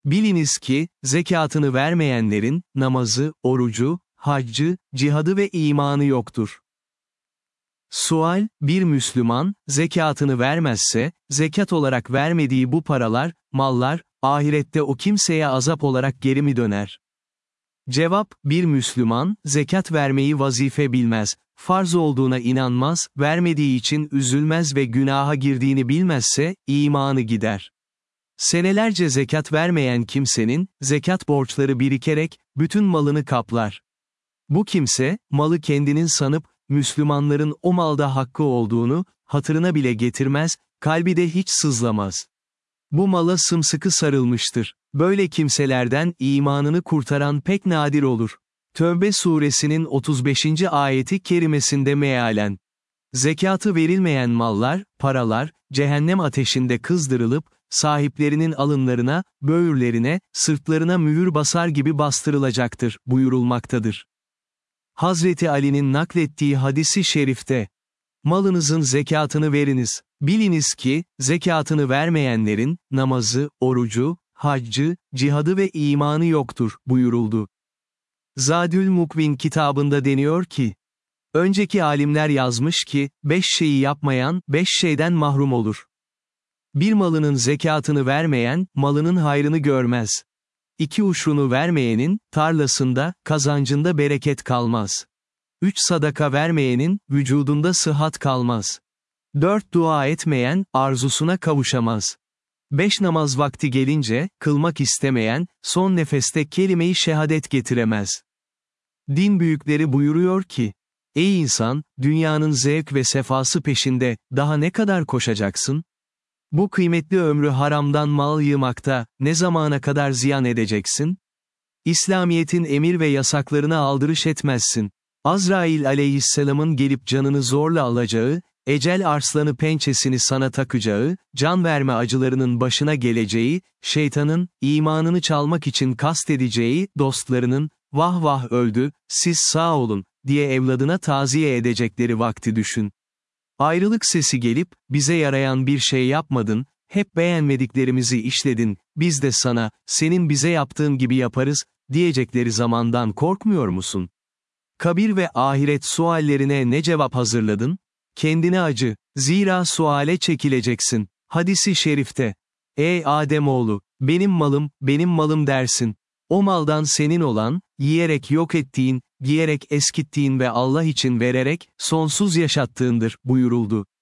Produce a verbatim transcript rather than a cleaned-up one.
Biliniz ki, zekatını vermeyenlerin, namazı, orucu, haccı, cihadı ve imanı yoktur. Sual, bir Müslüman, zekatını vermezse, zekat olarak vermediği bu paralar, mallar, ahirette o kimseye azap olarak geri mi döner? Cevap, bir Müslüman, zekat vermeyi vazife bilmez, farz olduğuna inanmaz, vermediği için üzülmez ve günaha girdiğini bilmezse, imanı gider. Senelerce zekat vermeyen kimsenin, zekat borçları birikerek, bütün malını kaplar. Bu kimse, malı kendinin sanıp, Müslümanların o malda hakkı olduğunu, hatırına bile getirmez, kalbi de hiç sızlamaz. Bu mala sımsıkı sarılmıştır. Böyle kimselerden imanını kurtaran pek nadir olur. Tövbe suresinin otuz beşinci ayeti kerimesinde mealen. Zekatı verilmeyen mallar, paralar, cehennem ateşinde kızdırılıp, sahiplerinin alınlarına, böğürlerine, sırtlarına mühür basar gibi bastırılacaktır, buyurulmaktadır. Hazreti Ali'nin naklettiği hadisi şerifte, malınızın zekatını veriniz, biliniz ki, zekatını vermeyenlerin, namazı, orucu, haccı, cihadı ve imanı yoktur, buyuruldu. Zadül Mukvin kitabında deniyor ki, önceki alimler yazmış ki, beş şeyi yapmayan, beş şeyden mahrum olur. Bir malının zekatını vermeyen, malının hayrını görmez. İki uşrunu vermeyenin, tarlasında, kazancında bereket kalmaz. Üç sadaka vermeyenin, vücudunda sıhhat kalmaz. Dört dua etmeyen, arzusuna kavuşamaz. Beş namaz vakti gelince, kılmak istemeyen, son nefeste kelime-i şehadet getiremez. Din büyükleri buyuruyor ki, ey insan, dünyanın zevk ve sefası peşinde, daha ne kadar koşacaksın? Bu kıymetli ömrü haramdan mal yığmakta, ne zamana kadar ziyan edeceksin? İslamiyet'in emir ve yasaklarına aldırış etmezsin. Azrail aleyhisselamın gelip canını zorla alacağı, ecel arslanı pençesini sana takacağı, can verme acılarının başına geleceği, şeytanın, imanını çalmak için kastedeceği, dostlarının, vah vah öldü, siz sağ olun, diye evladına taziye edecekleri vakti düşün. Ayrılık sesi gelip, bize yarayan bir şey yapmadın, hep beğenmediklerimizi işledin, biz de sana, senin bize yaptığın gibi yaparız, diyecekleri zamandan korkmuyor musun? Kabir ve ahiret suallerine ne cevap hazırladın? Kendine acı, zira suale çekileceksin. Hadisi şerifte, ey Ademoğlu, benim malım, benim malım dersin. O maldan senin olan, yiyerek yok ettiğin, giyerek eskittiğin ve Allah için vererek, sonsuz yaşattığındır, buyuruldu.